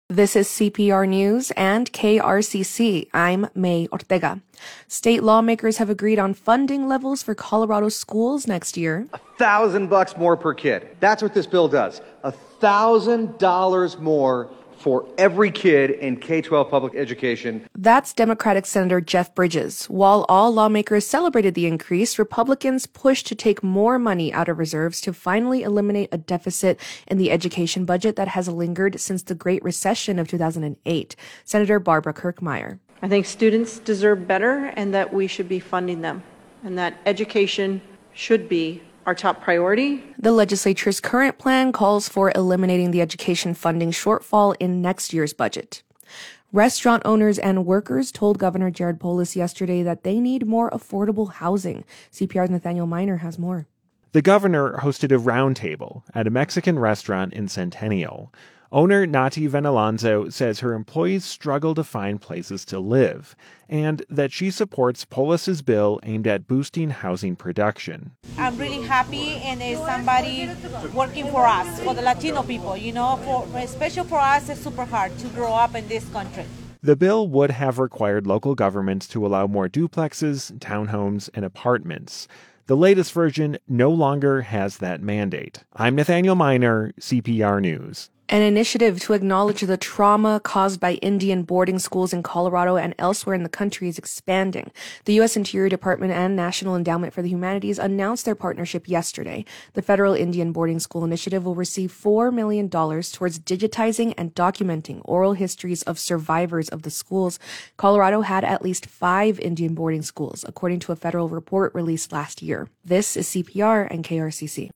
This is CPR News and KRCC. I'm May Ortega. State lawmakers have agreed on funding levels for Colorado schools next year. $1,000 more per kid. That's what this bill does. $1,000 more for every kid in K-12 public education. That's Democratic Senator Jeff Bridges. While all lawmakers celebrated the increase, Republicans pushed to take more money out of reserves to finally eliminate a deficit in the education budget that has lingered since the Great Recession of 2008. Senator Barbara Kirkmeyer. I think students deserve better and that we should be funding them and that education should be our top priority. The legislature's current plan calls for eliminating the education funding shortfall in next year's budget. Restaurant owners and workers told Governor Jared Polis yesterday that they need more affordable housing. CPR's Nathaniel Miner has more. The governor hosted a roundtable at a Mexican restaurant in Centennial. Owner Nati Venalonzo says her employees struggle to find places to live and that she supports Polis's bill aimed at boosting housing production. I'm really happy and there's somebody working for us, for the Latino people, especially for us, it's super hard to grow up in this country. The bill would have required local governments to allow more duplexes, townhomes, and apartments. The latest version no longer has that mandate. I'm Nathaniel Miner, CPR News. An initiative to acknowledge the trauma caused by Indian boarding schools in Colorado and elsewhere in the country is expanding. The U.S. Interior Department and National Endowment for the Humanities announced their partnership yesterday. The Federal Indian Boarding School Initiative will receive $4 million towards digitizing and documenting oral histories of survivors of the schools. Colorado had at least 5 Indian boarding schools, according to a federal report released last year. This is CPR and KRCC.